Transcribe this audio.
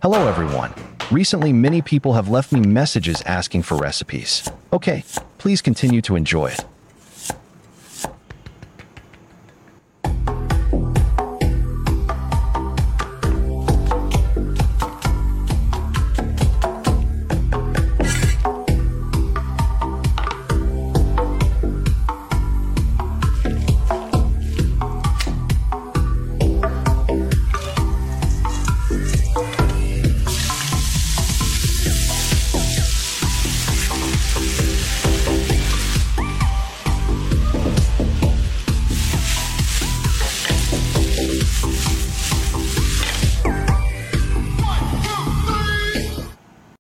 Hello everyone. Recently, many people have left me messages asking for recipes. Okay, please continue to enjoy it.